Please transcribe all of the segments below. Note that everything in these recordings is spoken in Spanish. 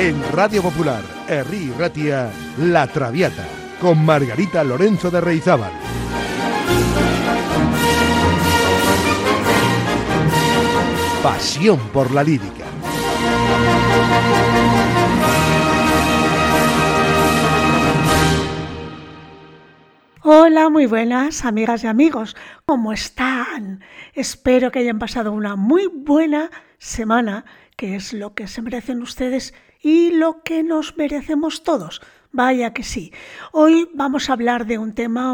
En Radio Popular, Herri Ratia, La Traviata, con Margarita Lorenzo de Reizábal. Pasión por la lírica. Hola, muy buenas amigas y amigos, ¿cómo están? Espero que hayan pasado una muy buena semana, que es lo que se merecen ustedes y lo que nos merecemos todos. Vaya que sí. Hoy vamos a hablar de un tema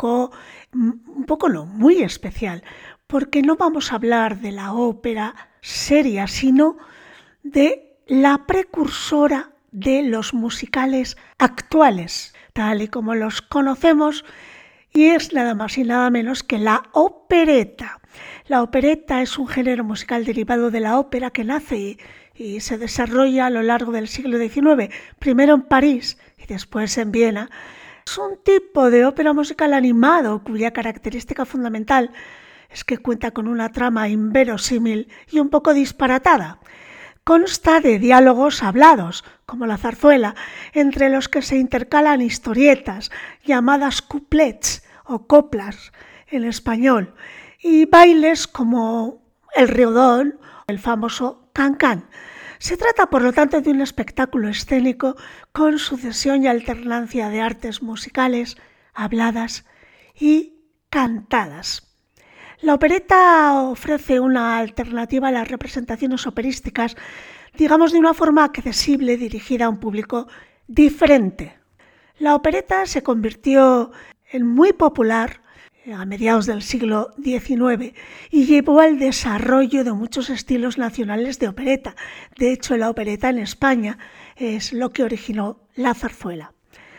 muy especial, porque no vamos a hablar de la ópera seria, sino de la precursora de los musicales actuales, tal y como los conocemos, y es nada más y nada menos que la opereta. La opereta es un género musical derivado de la ópera que nace y se desarrolla a lo largo del siglo XIX, primero en París y después en Viena. Es un tipo de ópera musical animado cuya característica fundamental es que cuenta con una trama inverosímil y un poco disparatada. Consta de diálogos hablados, como la zarzuela, entre los que se intercalan historietas, llamadas couplets o coplas en español, y bailes como el riodón, el famoso can-can. Se trata, por lo tanto, de un espectáculo escénico con sucesión y alternancia de artes musicales, habladas y cantadas. La opereta ofrece una alternativa a las representaciones operísticas, digamos de una forma accesible dirigida a un público diferente. La opereta se convirtió en muy popular a mediados del siglo XIX y llevó al desarrollo de muchos estilos nacionales de opereta. De hecho, la opereta en España es lo que originó la zarzuela.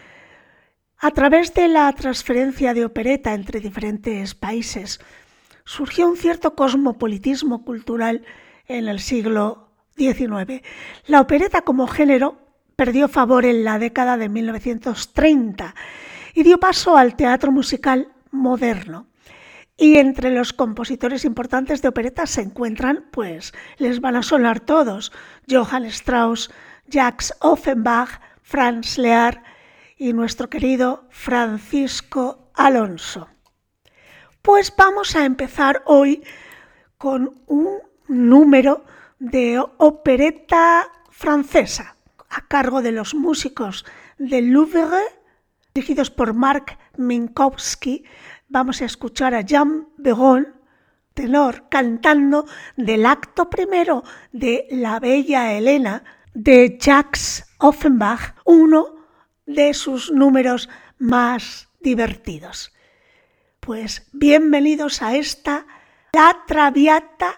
A través de la transferencia de opereta entre diferentes países, surgió un cierto cosmopolitismo cultural en el siglo XIX. La opereta como género perdió favor en la década de 1930 y dio paso al teatro musical moderno. Y entre los compositores importantes de opereta se encuentran, pues les van a sonar todos, Johann Strauss, Jacques Offenbach, Franz Lehár y nuestro querido Francisco Alonso. Pues vamos a empezar hoy con un número de opereta francesa a cargo de los músicos del Louvre, dirigidos por Marc Minkowski. Vamos a escuchar a Jean Begon, tenor, cantando del acto primero de La Bella Helena de Jacques Offenbach, uno de sus números más divertidos. Pues bienvenidos a esta La Traviata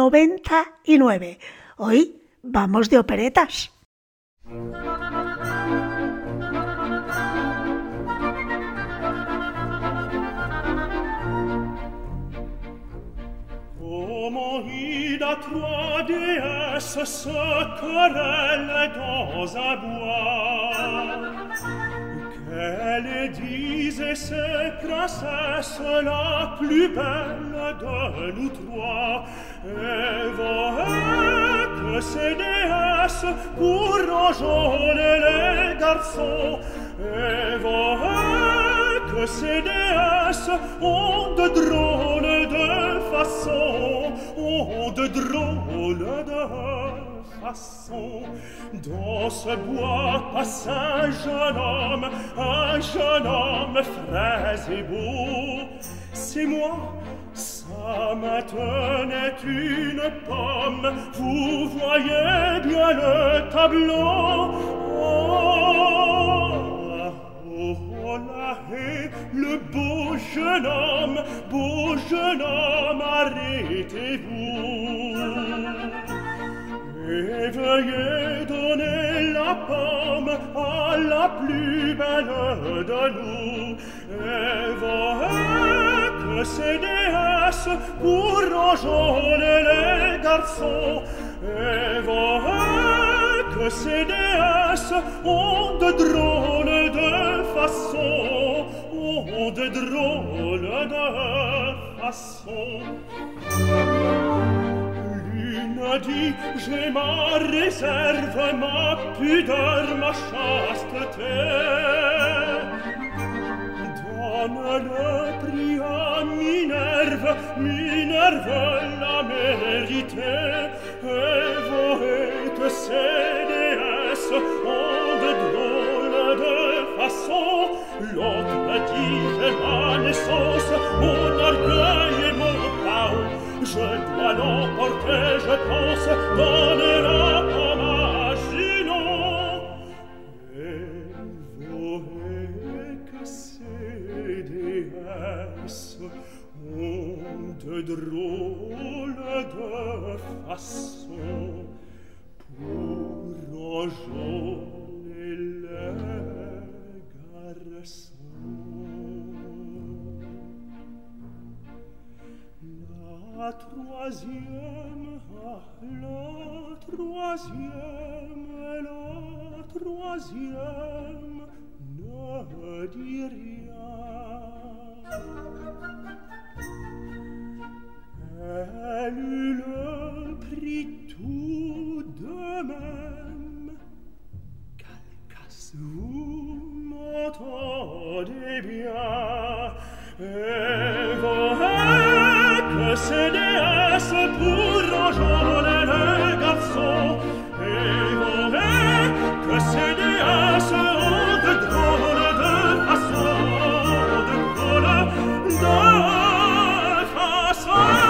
99. Hoy vamos de operetas. Comment Ida, trois déesses se querellent dans un bois. Elle disait c'est princesse la plus belle de nous trois. Et voilà que ces déesses pour enjôler les garçons. Et voilà que ces déesses ont de drôles de façons. Ont de drôles de façons. Dans ce bois passe un jeune homme frais et beau. C'est moi, sa main tenait une pomme. Vous voyez bien le tableau. Oh là est le beau jeune homme, arrêtez-vous. Et veuillez donner la pomme à la plus belle de nous. Et voilà que ces déesses pour enjôler les garçons. Et voilà que ces déesses ont de drôles de façons. Ont de drôles de façons. L'une me dis, j'ai ma réserve, ma pudeur, ma chasteté. Donne le prix à Minerve, Minerve l'a mérité. Et voyez que ces déesses ont de drôles de façons. L'autre dit, j'ai ma naissance, mon orgueil et mon chaos. Je dois l'emporter, je pense, donner la pomme à Junon. Et voyez que ces déesses ont de drôles de façons pour enjôler les garçons. La troisième ne dit rien. Elle eut le prix tout de même. Calcas, vous m'entendez bien. Et voyez que ces déesses pour enjôler les garçons. Et voyez que ces déesses ont de drôles de façons, de drôles de façons.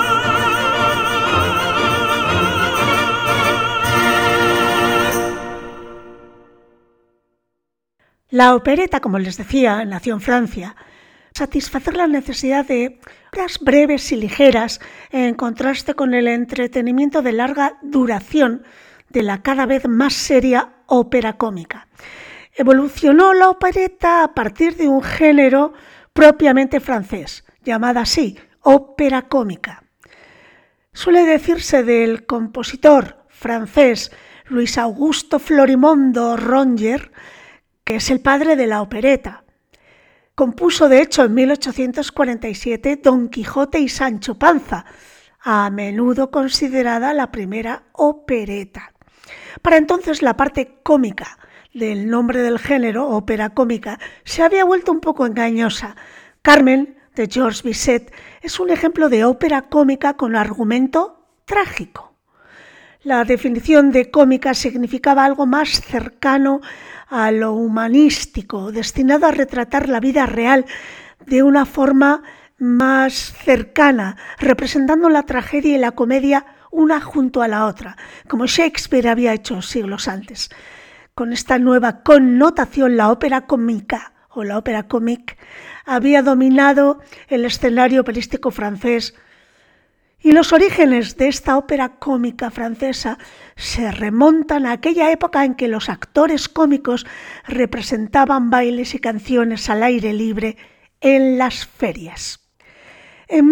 La opereta, como les decía, nació en Francia. Satisfacer la necesidad de obras breves y ligeras en contraste con el entretenimiento de larga duración de la cada vez más seria ópera cómica. Evolucionó la opereta a partir de un género propiamente francés, llamada así, ópera cómica. Suele decirse del compositor francés Luis Augusto Florimondo Ronger, que es el padre de la opereta. Compuso, de hecho, en 1847 Don Quijote y Sancho Panza, a menudo considerada la primera opereta. Para entonces la parte cómica del nombre del género, ópera cómica, se había vuelto un poco engañosa. Carmen, de Georges Bizet, es un ejemplo de ópera cómica con argumento trágico. La definición de cómica significaba algo más cercano a lo humanístico, destinado a retratar la vida real de una forma más cercana, representando la tragedia y la comedia una junto a la otra, como Shakespeare había hecho siglos antes. Con esta nueva connotación, la ópera cómica o la ópera comique había dominado el escenario operístico francés. Y los orígenes de esta ópera cómica francesa se remontan a aquella época en que los actores cómicos representaban bailes y canciones al aire libre en las ferias. En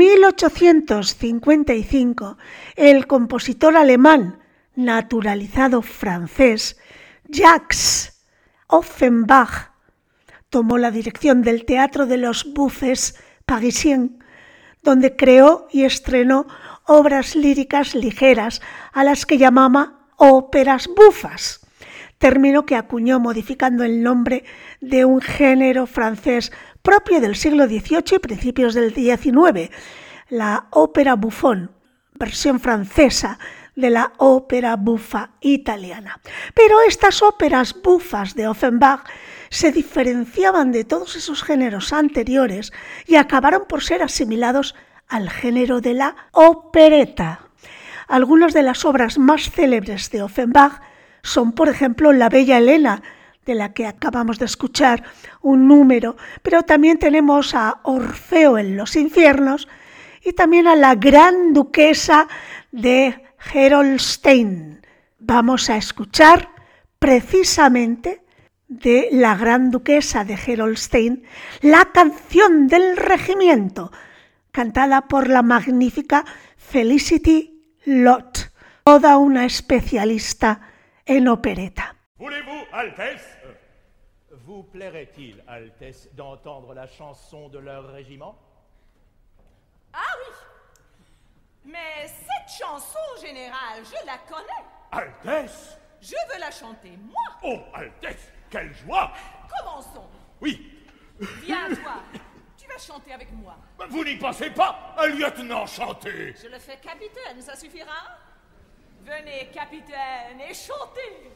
1855, el compositor alemán naturalizado francés Jacques Offenbach tomó la dirección del Teatro de los Buffets Parisiens, donde creó y estrenó obras líricas ligeras a las que llamaba óperas bufas, término que acuñó modificando el nombre de un género francés propio del siglo XVIII y principios del XIX, la ópera buffon, versión francesa de la ópera bufa italiana. Pero estas óperas bufas de Offenbach se diferenciaban de todos esos géneros anteriores y acabaron por ser asimilados al género de la opereta. Algunas de las obras más célebres de Offenbach son, por ejemplo, La Bella Helena, de la que acabamos de escuchar un número, pero también tenemos a Orfeo en los infiernos y también a La Gran Duquesa de Gerolstein. Vamos a escuchar precisamente de La Gran Duquesa de Gerolstein la canción del regimiento, cantada por la magnífica Felicity Lott, toda una especialista en opereta. Voulez-vous, Altesse? Vous plairait-il, Altesse, d'entendre la chanson de leur régiment? Ah oui! Mais cette chanson, général, je la connais. Altesse! Je veux la chanter, moi. Oh, Altesse, quelle joie! Commençons. Oui, Viens, toi. Tu vas chanter avec moi. vous n'y pensez pas, un lieutenant chanter! Je le fais capitaine, ça suffira? Venez, capitaine, et chantez.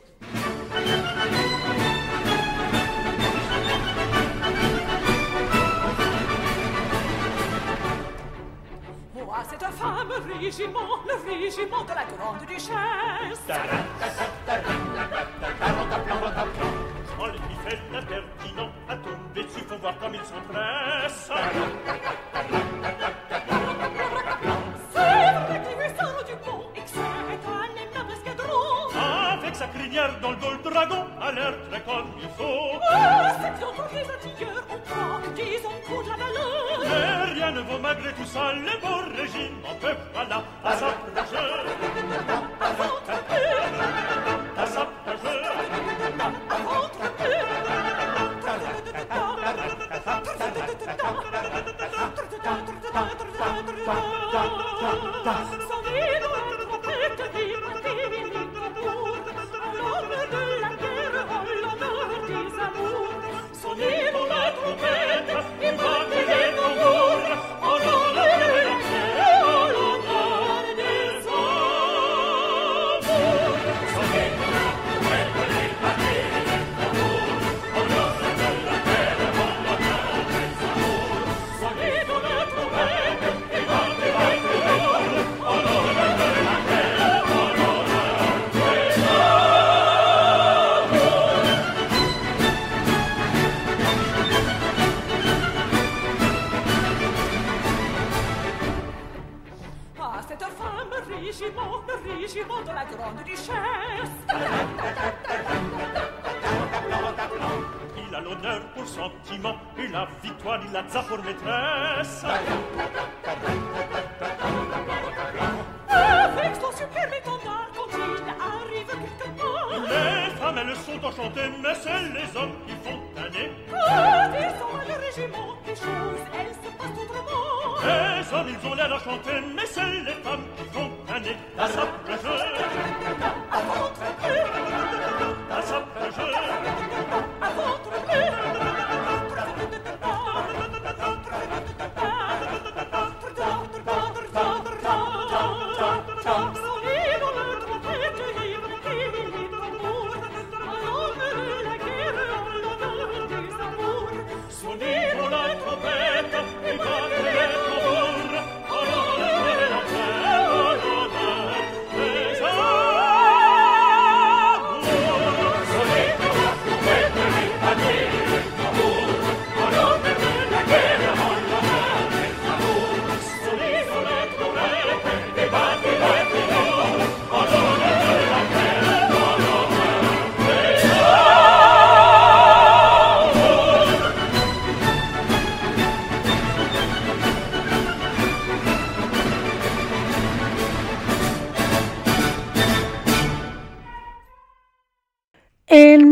Oh, à cette fameux régiment, le régiment de la grande duchesse. Quand les fait l'impertinent à tomber dessus, faut voir comme ils s'empressent. C'est vrai qu'il lui sort du pont et que c'est un énorme escadron. Avec sa crinière dans le dos, le dragon a l'air très comme il faut. C'est bien pour les artilleurs, on croit qu'ils ont coup de la valeur. Mais rien ne vaut malgré tout ça, les beaux régiments peuvent voilà à s'approcher. À s'approcher. Le régiment de la grande duchesse. Il a l'honneur pour sentiment et la victoire il a ça pour maîtresse. Avec son superbe étendard quand il arrive quelque part. Les femmes elles sont enchantées mais c'est les hommes qui font tanner. Quand ils sont à le régiment, les choses elles se passent autrement. Les hommes ils ont l'air enchantés mais c'est les femmes qui font tanner. À s'approcher. À votre bleu, À s'approcher. à votre bleu. En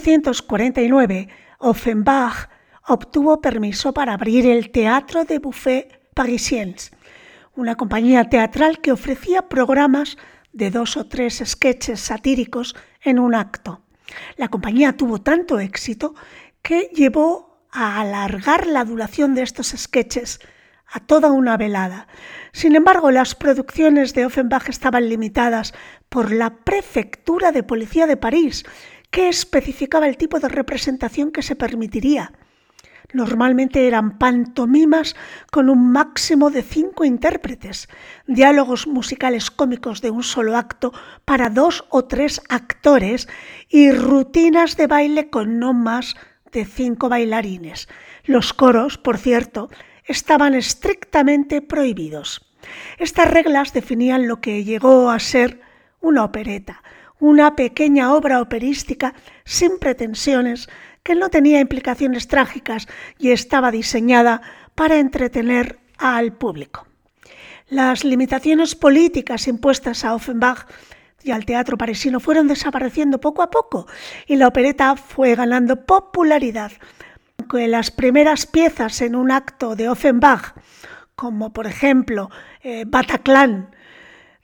1849, Offenbach obtuvo permiso para abrir el Théâtre des Buffets Parisiens, una compañía teatral que ofrecía programas de 2 o 3 sketches satíricos en un acto. La compañía tuvo tanto éxito que llevó a alargar la duración de estos sketches a toda una velada. Sin embargo, las producciones de Offenbach estaban limitadas por la Prefectura de Policía de París, que especificaba el tipo de representación que se permitiría. Normalmente eran pantomimas con un máximo de 5 intérpretes, diálogos musicales cómicos de un solo acto para 2 o 3 actores y rutinas de baile con no más de 5 bailarines. Los coros, por cierto, estaban estrictamente prohibidos. Estas reglas definían lo que llegó a ser una opereta, una pequeña obra operística sin pretensiones que no tenía implicaciones trágicas y estaba diseñada para entretener al público. Las limitaciones políticas impuestas a Offenbach y al teatro parisino fueron desapareciendo poco a poco y la opereta fue ganando popularidad. Aunque las primeras piezas en un acto de Offenbach, como por ejemplo Bataclan,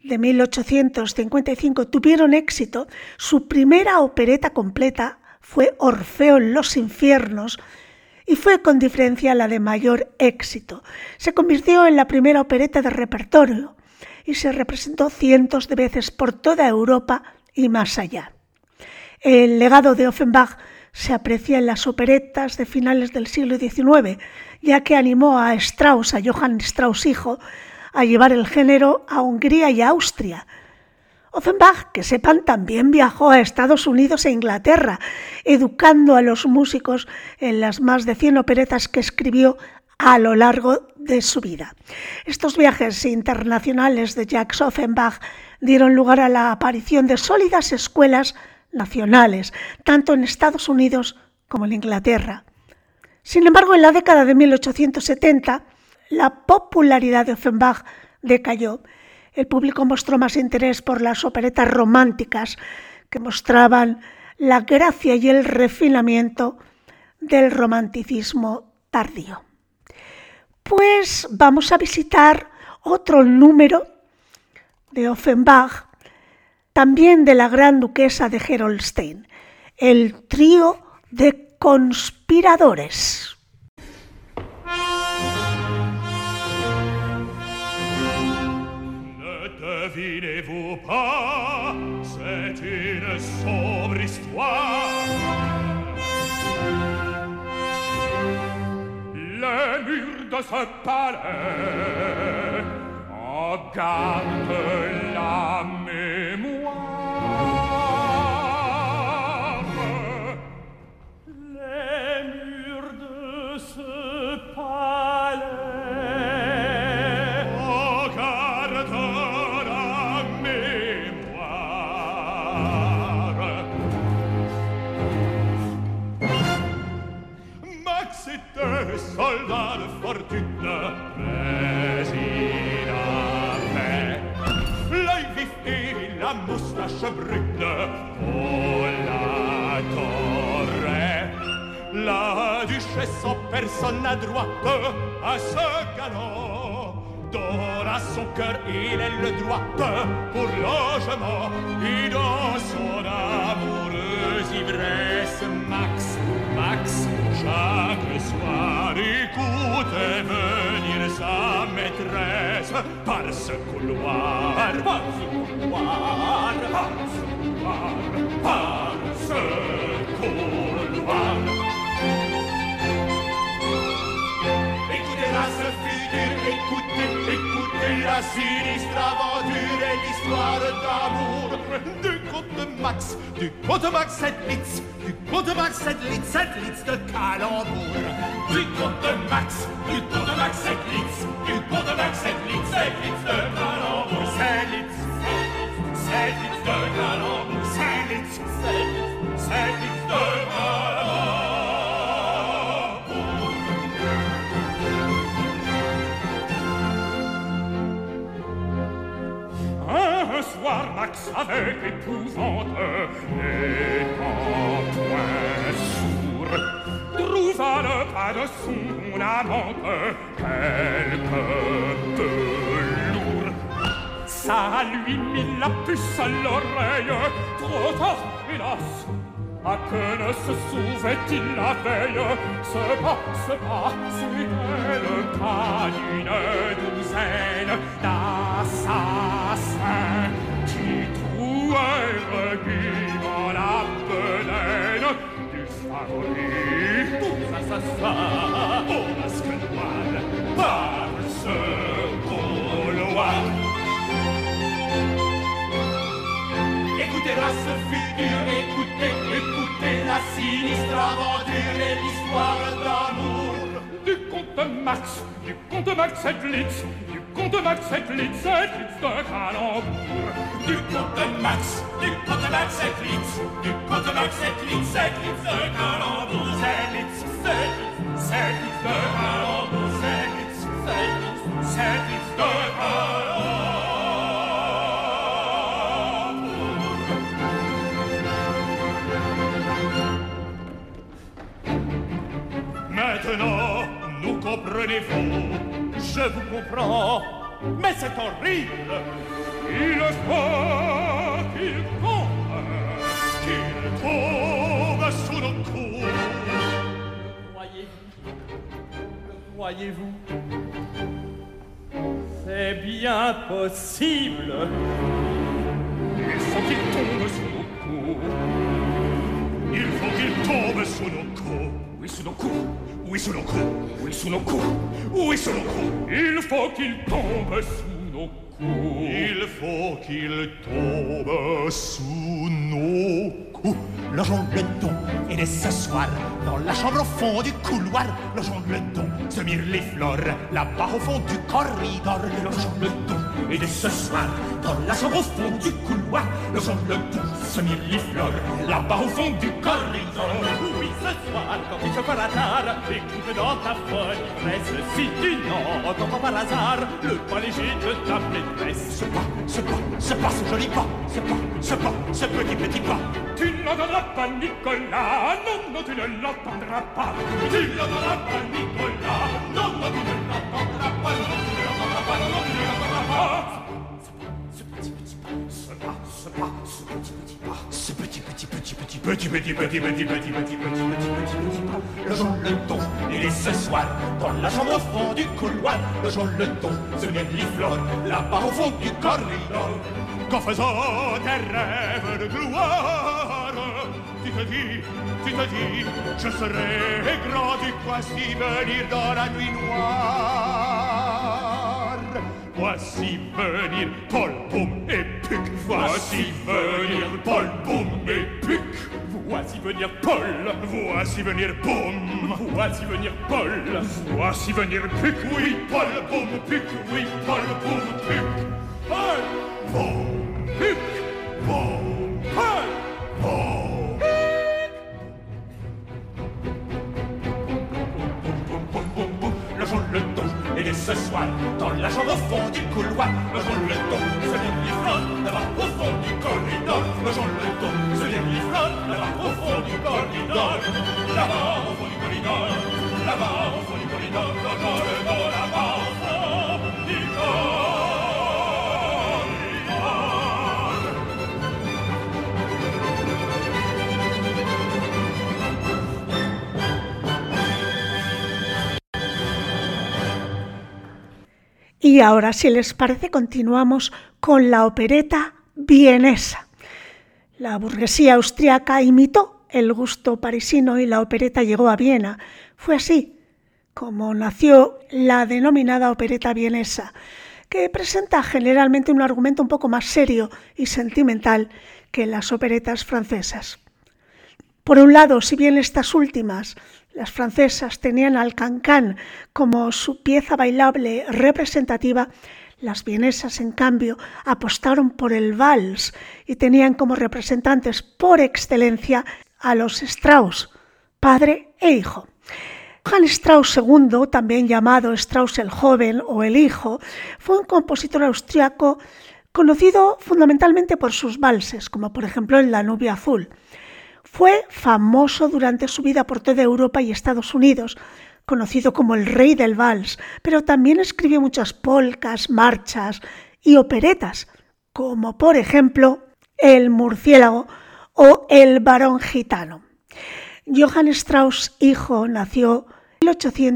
de 1855 tuvieron éxito, su primera opereta completa fue Orfeo en los infiernos y fue con diferencia la de mayor éxito. Se convirtió en la primera opereta de repertorio y se representó cientos de veces por toda Europa y más allá. El legado de Offenbach se aprecia en las operetas de finales del siglo XIX, ya que animó a Strauss, a Johann Strauss hijo, a llevar el género a Hungría y a Austria. Offenbach, que sepan, también viajó a Estados Unidos e Inglaterra, educando a los músicos en las más de 100 operetas que escribió a lo largo de su vida. Estos viajes internacionales de Jacques Offenbach dieron lugar a la aparición de sólidas escuelas nacionales, tanto en Estados Unidos como en Inglaterra. Sin embargo, en la década de 1870, la popularidad de Offenbach decayó. El público mostró más interés por las operetas románticas, que mostraban la gracia y el refinamiento del romanticismo tardío. Pues vamos a visitar otro número de Offenbach, también de la gran duquesa de Gerolstein, el trío de conspiradores. Devinez-vous pas, c'est une sombre histoire. Les murs de ce palais en gardent la mémoire. Les murs de ce palais en gardent la mémoire. Max était soldat de fortune, mais il avait l'œil vif et la moustache brune. On l'adorait. La duchesse en personne à droite à ce galant donna son cœur et l'aile droite pour logement, et dans son amoureuse ivresse Max chaque soir écoutait venir sa maîtresse par ce couloir, par ce couloir, par ce couloir, par ce couloir. Écoutez-la ce figure, écoutez la sinistre aventure et l'histoire d'amour du comte Max Sedlitz, du comte Max Sedlitz de Calembour. Du comte Max Sedlitz, du comte Max Sedlitz de Calembour. Sedlitz de Calembour, Sedlitz de Calembour. Un soir, Max, avec épouvante, étant point sourd, trouva le pas de son amante quelque peu lourd. Ça lui mit la puce à l'oreille, trop tard, hélas. À que ne se souvait-il la veille? Ce pas, c'était le cas d'une douzaine d'assassins qui trouèrent vivant la bedaine du favori. Tous assassins au masque noir par ce couloir. Écoutez-la ce figure, écoutez la sinistre aventure et l'histoire d'amour du comte Max Sedlitz, du comte Max Sedlitz de Calembour. Du comte Max Sedlitz, du comte Max Sedlitz de Calembour. Sedlitz de Calembour, Sedlitz de Calembour. Maintenant, nous comprenez-vous, je vous comprends, mais c'est horrible. Il faut qu'il tombe sous nos coups. Le croyez-vous? C'est bien possible. Il faut qu'il tombe sous nos coups. Il faut qu'il tombe sous nos coups. Oui, sous nos coups. Oui, sous nos coups. Oui, sous nos coups. Oui, sous nos coups. Il faut qu'il tombe sous nos coups. Il faut qu'il tombe sous nos coups. Longeons le don et dès ce soir, dans la chambre au fond du couloir, longeons le don, se mirliflore, là-bas au fond du corridor. Longeons le don et dès ce soir, dans la chambre au fond du couloir, longeons le don, se mirliflore, là-bas au fond du corridor. Oui, ce soir, quand il se fait la tard, écoute dans ta folle ivresse, si tu n'entends pas par hasard le pas léger de ta maîtresse. Ce pas, ce joli pas, ce petit pas. Tu n'entendras pas Nicolas, non, tu ne l'entendras pas. Tu n'entendras pas Nicolas, non, tu ne l'entendras pas, non, tu ne l'entendras pas, non, tu ne l'entendras pas. Ce petit pas, longeons le don, et ce soir, dans la chambre au fond du couloir, longeons le don, se mirliflore, là-bas au fond du corridor. Qu'en faisant des rêves de gloire, tu te dis, je serai grand, tu crois si venir dans la nuit noire. Voici venir Paul, Boum et Puck. Voici venir Paul, Boum et Puck. Voici venir Paul. Voici venir Boum. Voici venir Paul. Voici venir Puck. Oui, Paul, Boum, Puck. Oui, Paul, Boum, Puck. Paul, Boum, Puck. Boum, Paul, Boum, Puck. Longeons le don, et dès ce soir, dans la chambre au fond du couloir, longeons le don, se mirliflore, là-bas au fond du corridor. Longeons le don, se mirliflore, là-bas au fond du corridor. Là-bas au fond du corridor, là-bas au fond du corridor, longeons le don, là-bas au fond du corridor. Y ahora, si les parece, continuamos con la opereta vienesa. La burguesía austriaca imitó el gusto parisino y la opereta llegó a Viena. Fue así como nació la denominada opereta vienesa, que presenta generalmente un argumento un poco más serio y sentimental que las operetas francesas. Por un lado, si bien estas últimas, las francesas, tenían al cancán como su pieza bailable representativa, las vienesas, en cambio, apostaron por el vals y tenían como representantes por excelencia a los Strauss, padre e hijo. Johann Strauss II, también llamado Strauss el Joven o el Hijo, fue un compositor austriaco conocido fundamentalmente por sus valses, como por ejemplo el Danubio Azul. Fue famoso durante su vida por toda Europa y Estados Unidos, conocido como el rey del vals, pero también escribió muchas polcas, marchas y operetas, como por ejemplo El Murciélago o El Barón Gitano. Johann Strauss hijo nació en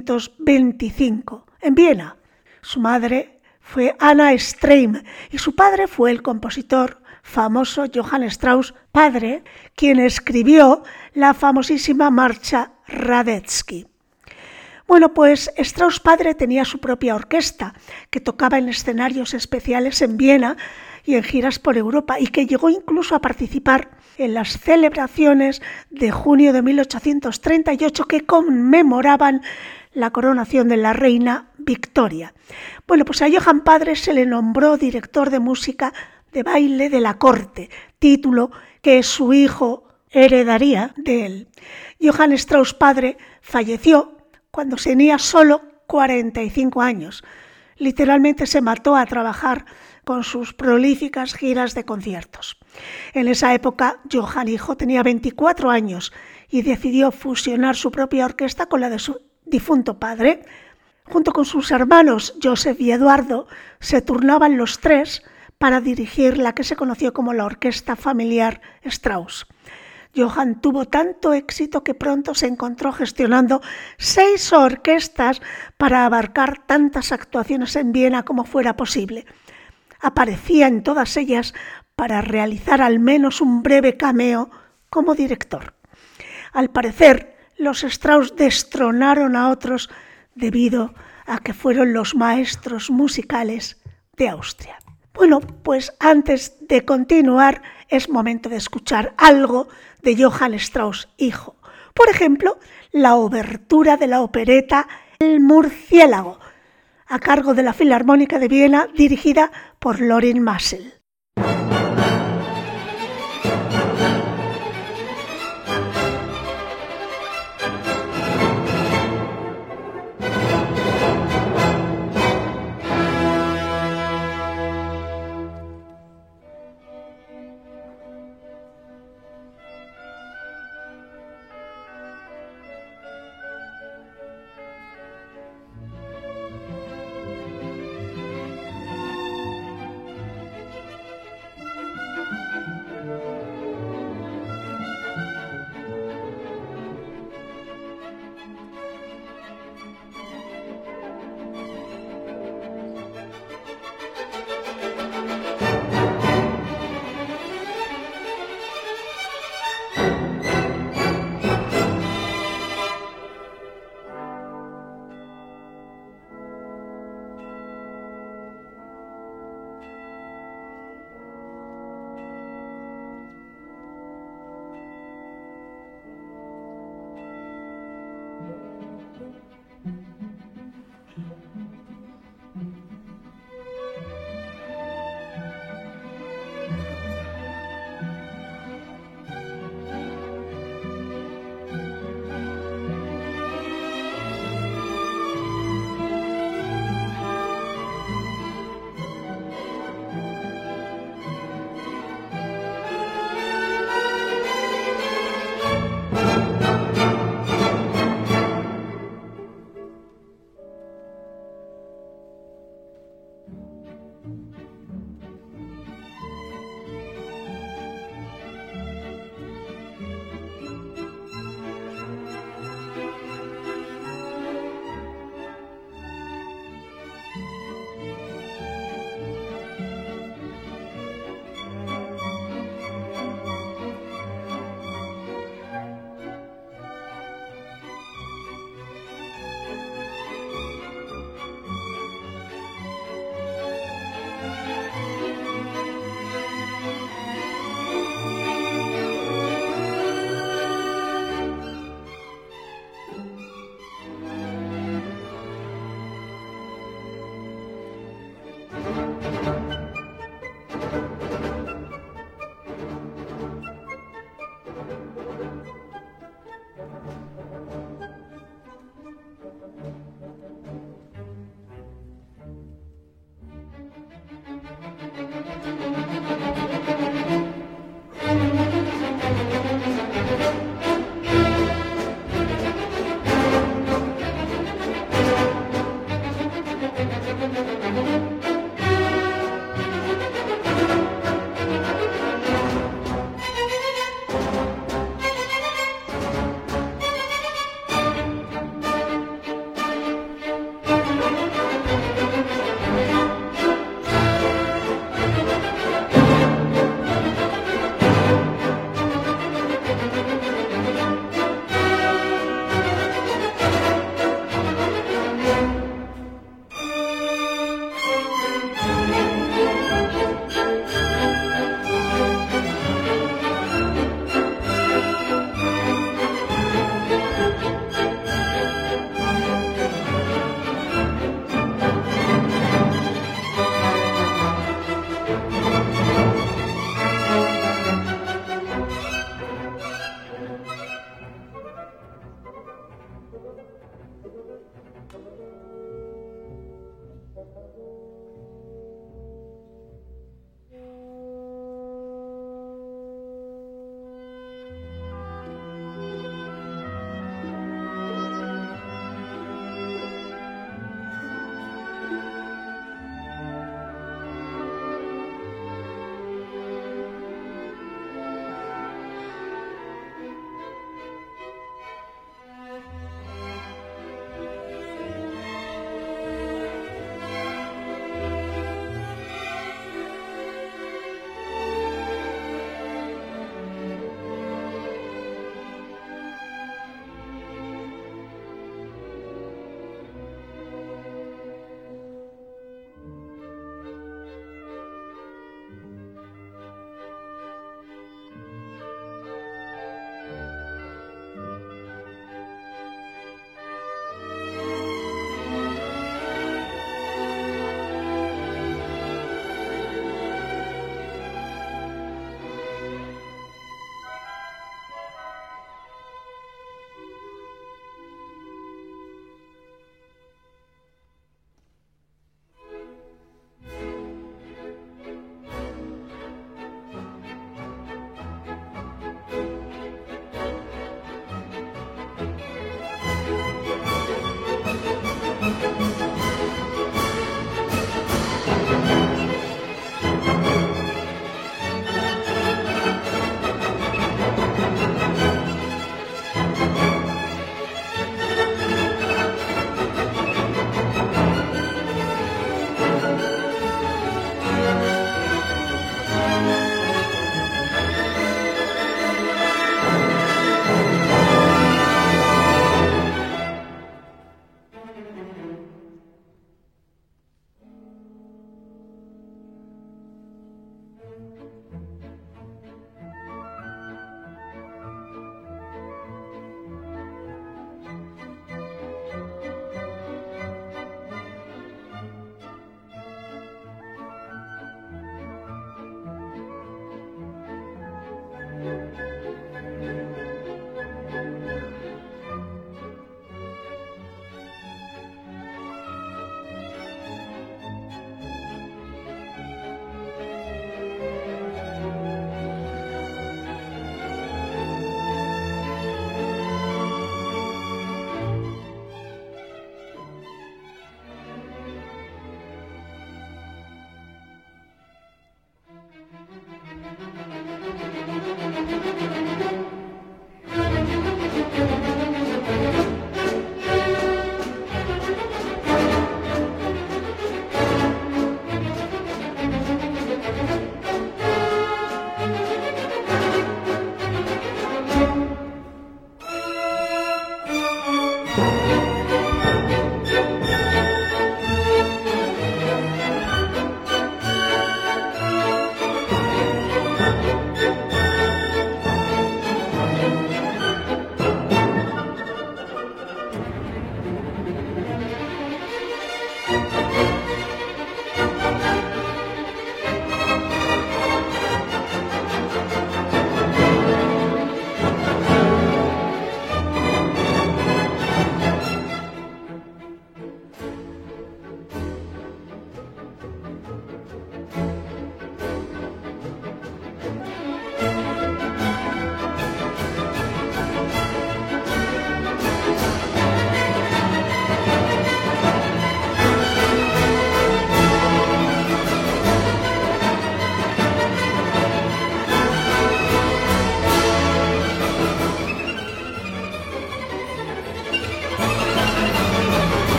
1825 en Viena. Su madre fue Anna Streim y su padre fue el compositor famoso Johann Strauss padre, quien escribió la famosísima marcha Radetzky. Bueno, pues Strauss padre tenía su propia orquesta que tocaba en escenarios especiales en Viena y en giras por Europa y que llegó incluso a participar en las celebraciones de junio de 1838 que conmemoraban la coronación de la reina Victoria. Bueno, pues a Johann padre se le nombró director de música de baile de la corte, título que su hijo heredaría de él. Johann Strauss padre falleció cuando tenía solo 45 años. Literalmente se mató a trabajar con sus prolíficas giras de conciertos. En esa época, Johann hijo tenía 24 años y decidió fusionar su propia orquesta con la de su difunto padre. Junto con sus hermanos Joseph y Eduardo, se turnaban los tres para dirigir la que se conoció como la Orquesta Familiar Strauss. Johann tuvo tanto éxito que pronto se encontró gestionando 6 orquestas para abarcar tantas actuaciones en Viena como fuera posible. Aparecía en todas ellas para realizar al menos un breve cameo como director. Al parecer, los Strauss destronaron a otros debido a que fueron los maestros musicales de Austria. Bueno, pues antes de continuar es momento de escuchar algo de Johann Strauss hijo. Por ejemplo, la obertura de la opereta El murciélago, a cargo de la Filarmónica de Viena, dirigida por Lorin Maazel.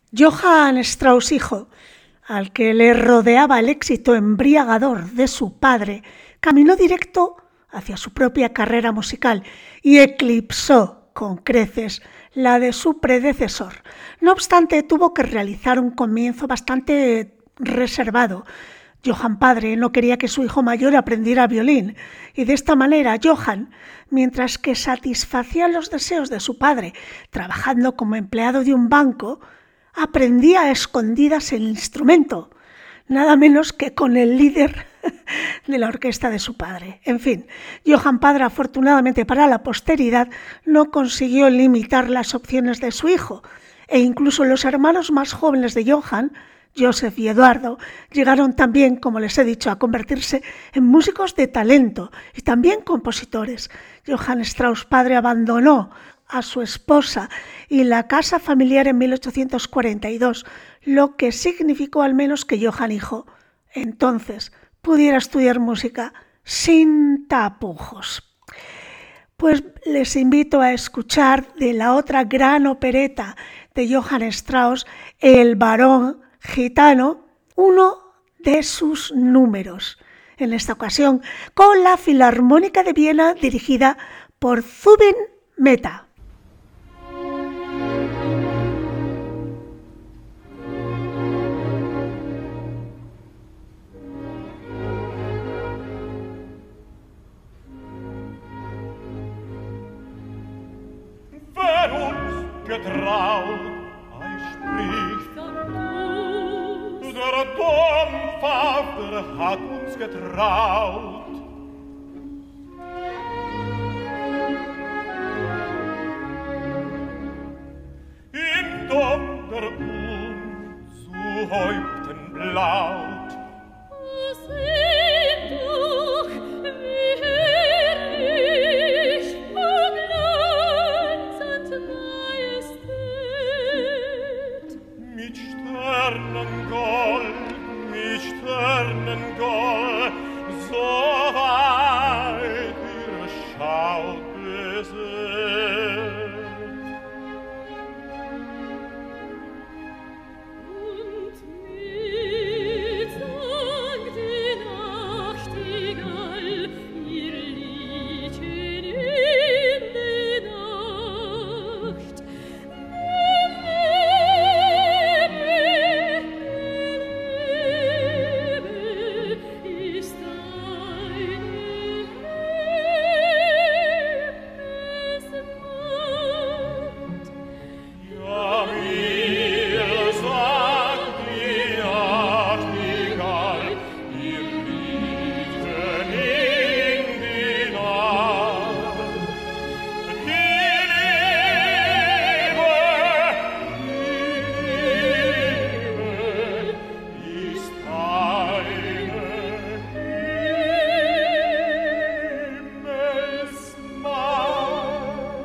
Johann Strauss hijo, al que le rodeaba el éxito embriagador de su padre, caminó directo hacia su propia carrera musical y eclipsó con creces la de su predecesor. No obstante, tuvo que realizar un comienzo bastante reservado. Johann padre no quería que su hijo mayor aprendiera violín y de esta manera Johann, mientras que satisfacía los deseos de su padre trabajando como empleado de un banco, aprendía a escondidas el instrumento, nada menos que con el líder de la orquesta de su padre. En fin, Johann padre, afortunadamente para la posteridad, no consiguió limitar las opciones de su hijo, e incluso los hermanos más jóvenes de Johann, Joseph y Eduardo, llegaron también, como les he dicho, a convertirse en músicos de talento y también compositores. Johann Strauss padre abandonó a su esposa y la casa familiar en 1842, lo que significó al menos que Johann hijo entonces pudiera estudiar música sin tapujos. Pues les invito a escuchar de la otra gran opereta de Johann Strauss, El Barón Gitano, uno de sus números, en esta ocasión con la Filarmónica de Viena dirigida por Zubin Mehta. Wer uns getraut, spricht, der Domvater hat uns getraut. Im Dom der zu Häupten blaut. Seht doch, wie herrlich, o Glanz und Majestät. Mit Sternengold, so weit ihr schaut beseelt. Und mit Sang die Nachtigall ihr Liedchen in die Nacht. Ist Ja, mir sagt die Nachtigall, ihr Liedchen in die Nacht. Die Liebe ist eine Himmelsmacht.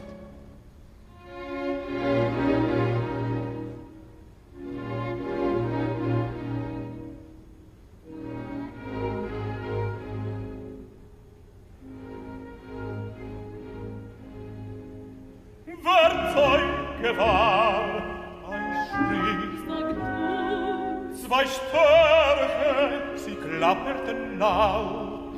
Wer Zeuge war, spricht, zwei Störche, sie klapperten laut.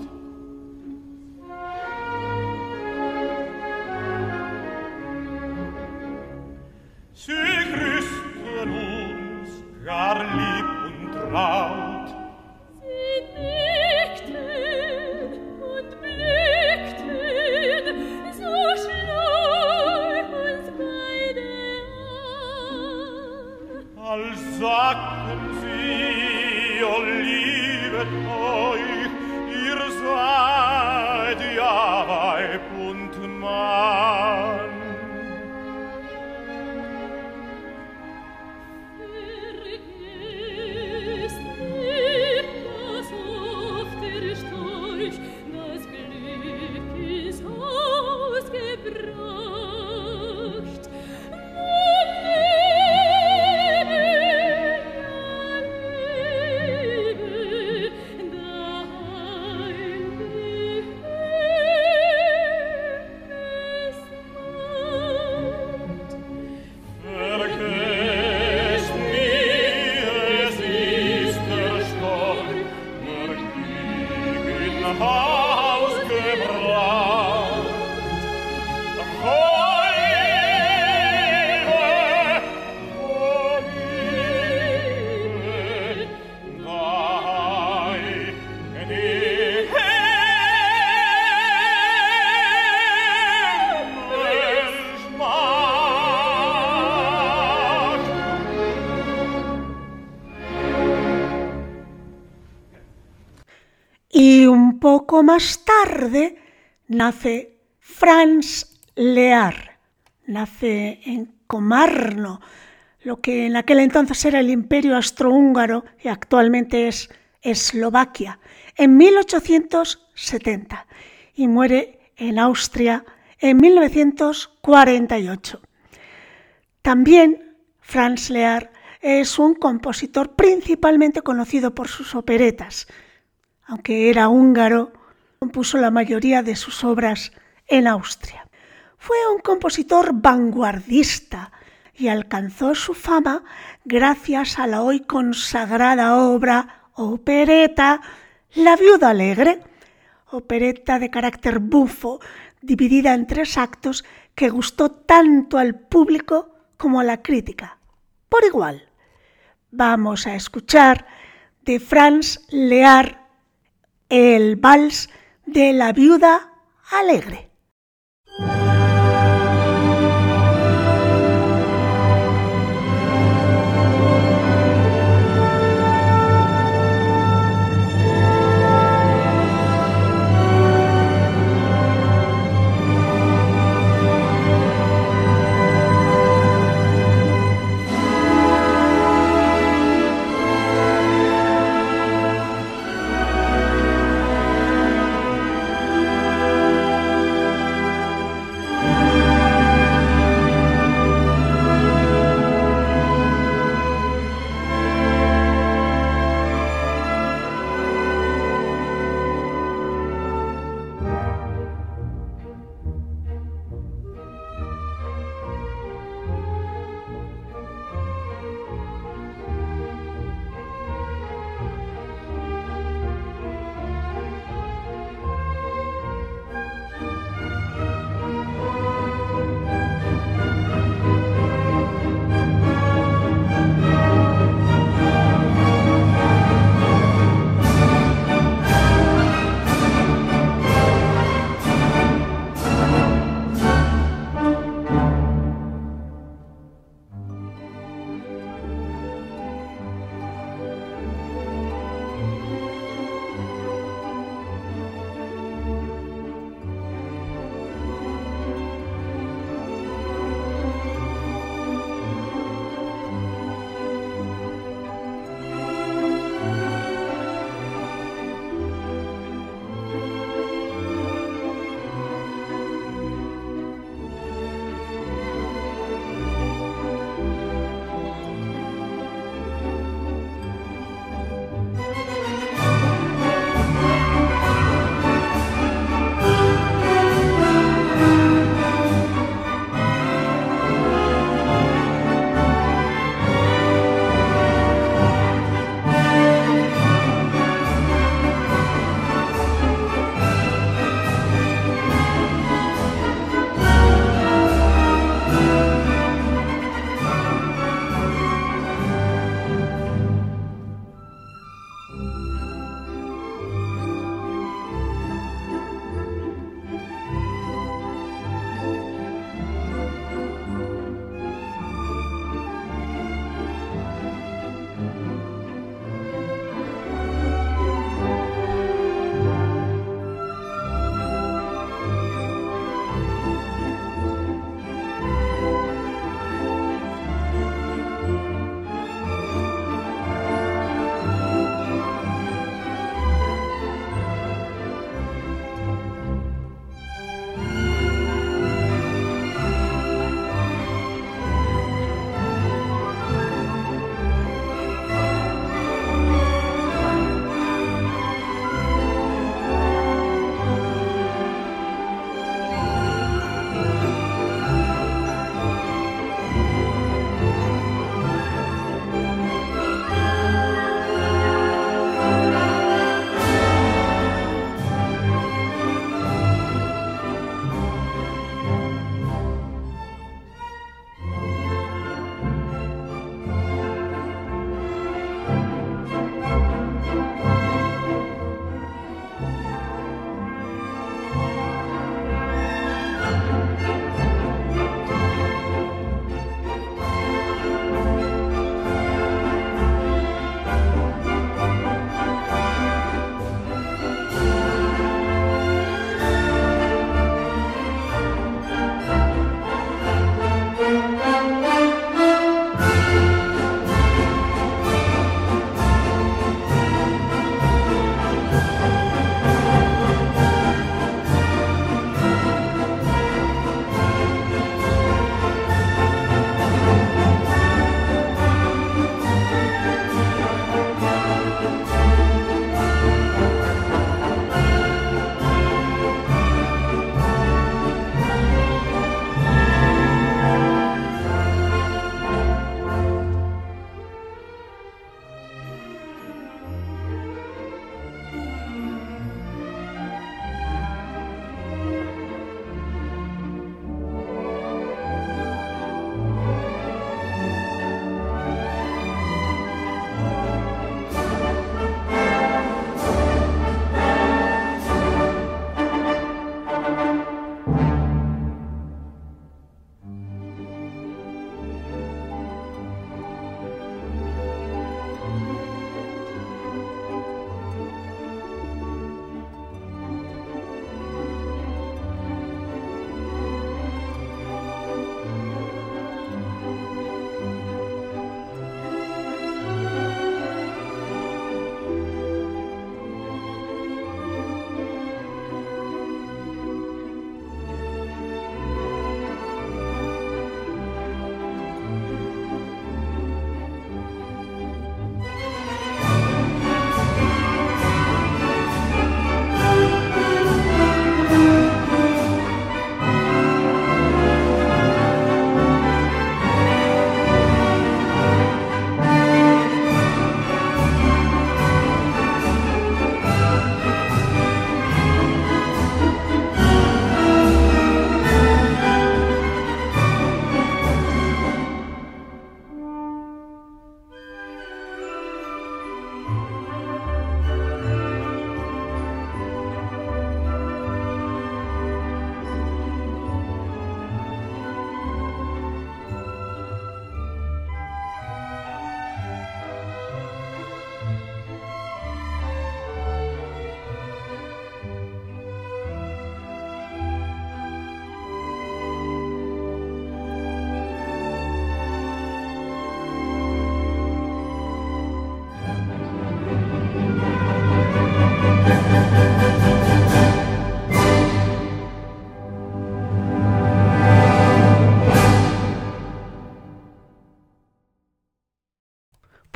Sie grüßten uns gar lieb und traut. Sie nickten und blickten, so schlau uns beide an. Als sagten sie, o liebet euch, ihr seid ja Weib und Mann. Vergesst nicht, dass oft der Storch das Glück ins Haus gebracht. Und lebe, daheim die Himmelsmacht. un poco más tarde nace Franz Lear. Nace en Komárno, lo que en aquel entonces era el Imperio Austrohúngaro y actualmente es Eslovaquia, en 1870 y muere en Austria en 1948. También Franz Lear es un compositor principalmente conocido por sus operetas. Aunque era húngaro, compuso la mayoría de sus obras en Austria. Fue un compositor vanguardista y alcanzó su fama gracias a la hoy consagrada obra opereta La viuda alegre, opereta de carácter bufo, dividida en 3 actos que gustó tanto al público como a la crítica, por igual. Vamos a escuchar de Franz Lear el vals de La viuda alegre.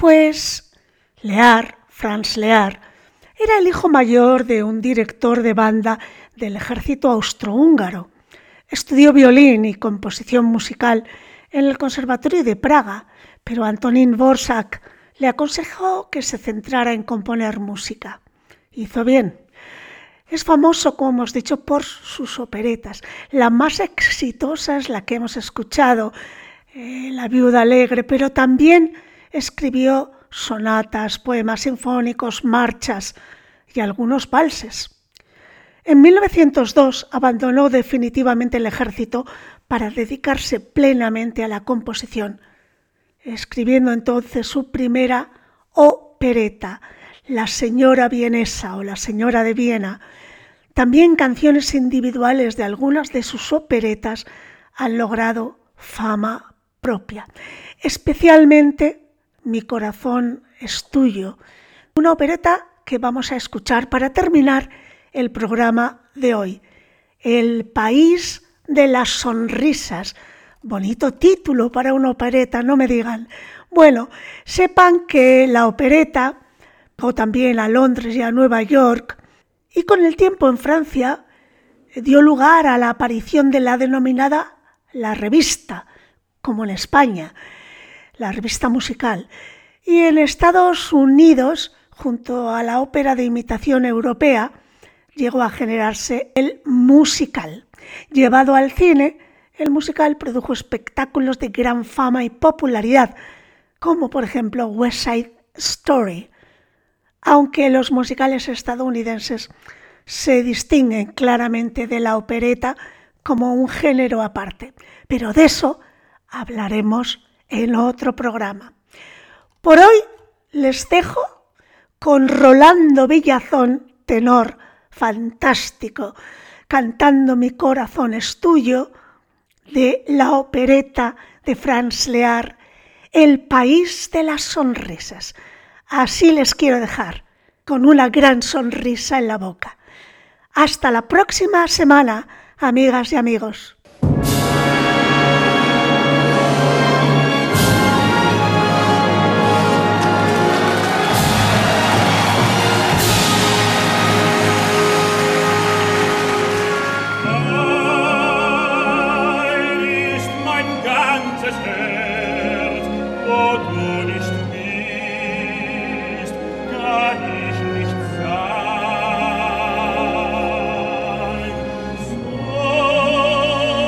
Pues Lear, Franz Lear, era el hijo mayor de un director de banda del ejército austrohúngaro. Estudió violín y composición musical en el Conservatorio de Praga, pero Antonín Dvořák le aconsejó que se centrara en componer música. Hizo bien. Es famoso, como hemos dicho, por sus operetas. La más exitosa es la que hemos escuchado, La viuda alegre, pero también escribió sonatas, poemas sinfónicos, marchas y algunos valses. En 1902 abandonó definitivamente el ejército para dedicarse plenamente a la composición, escribiendo entonces su primera opereta, La señora vienesa o La señora de Viena. También canciones individuales de algunas de sus operetas han logrado fama propia, especialmente Mi corazón es tuyo, una opereta que vamos a escuchar para terminar el programa de hoy. El país de las sonrisas. Bonito título para una opereta, no me digan. Bueno, sepan que la opereta, o también a Londres y a Nueva York, y con el tiempo en Francia, dio lugar a la aparición de la denominada La Revista, como en España, la revista musical. Y en Estados Unidos, junto a la ópera de imitación europea, llegó a generarse el musical. Llevado al cine, el musical produjo espectáculos de gran fama y popularidad, como por ejemplo West Side Story, aunque los musicales estadounidenses se distinguen claramente de la opereta como un género aparte. Pero de eso hablaremos en otro programa. Por hoy les dejo con Rolando Villazón, tenor fantástico, cantando Mi corazón es tuyo, de la opereta de Franz Lear, El país de las sonrisas. Así les quiero dejar, con una gran sonrisa en la boca. Hasta la próxima semana, amigas y amigos. So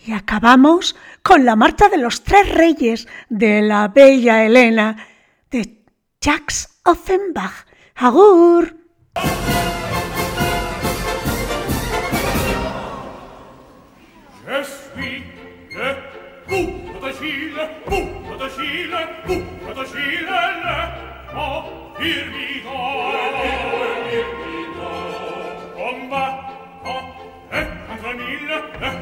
Y acabamos con la Marcha de los Tres Reyes de la Bella Helena de Jacques Offenbach. ¡Agur! Je suis le bouc d'Achille, le combattant, entre mille,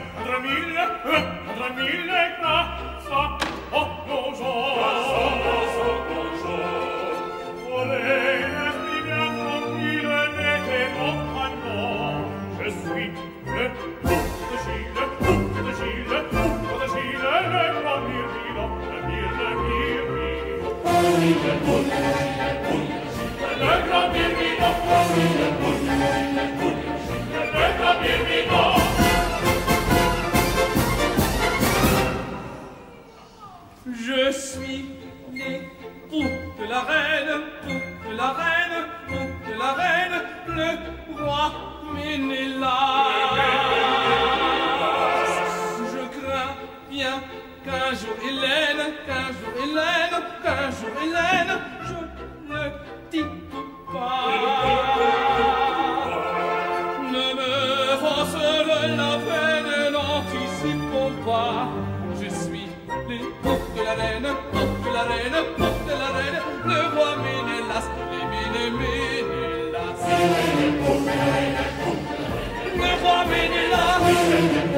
grâce à nos jours. Volez l'esprit bien tranquille, mettez-moi à mort. Je suis le bouc d'Achille, le grand Myrmidon, le grand Myrmidon, le grand Myrmidon. Je suis l'époux de la reine, le roi Ménélas. Je crains bien qu'un jour Hélène, je ne dis pas. Ne me force la peine, n'anticipons pas. Je suis l'époux de la reine, le roi Ménélas, Ménélas. Le roi Ménélas.